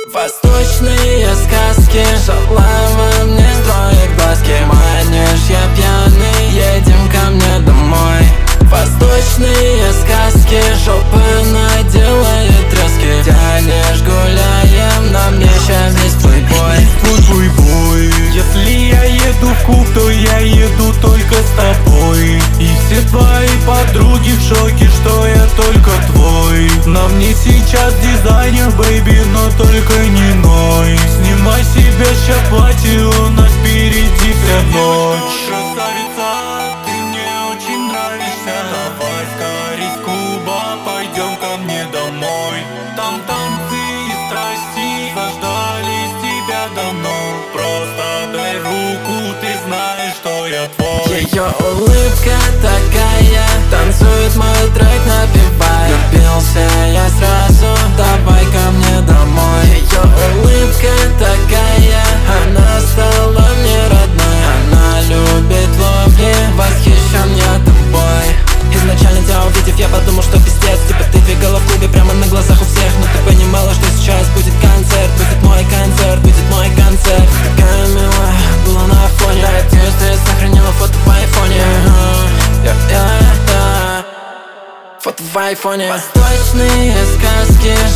Восточные сказки, шалава мне строит глазки. Манишь, я пьяный, едем ко мне домой. Восточные сказки, Шопена делает трески. Тянешь, гуляем, на мне ща весь плейбой. Плейбой. Если я еду в клуб, то я еду только с тобой. И все твои подруги в шоке, что я только твой. На мне сейчас дизайнер, бэйби, но только не ной. Снимай себя, ща платье, у нас впереди вся ночь. Красавица, ты мне очень нравишься. Давай скорей с клуба, пойдем ко мне домой. Там танцы и страсти заждались тебя давно. Просто дай руку, ты знаешь, что я твой. Ее улыбка такая, танцует мой трек, напевая. Влюбился я сразу, давай ко мне домой. Ее улыбка такая, она стала мне родной. Она любит ловли, восхищен я тобой. Изначально тебя увидев, я подумал, что пиздец. Типа ты двигала в клубе прямо на глазах у всех. Но ты понимала, что сейчас будет концерт. Будет мой концерт, будет мой концерт. Такая милая была на фоне. Надеюсь, ты сохранила фото в айфоне. Фото в айфоне. Восточные сказки,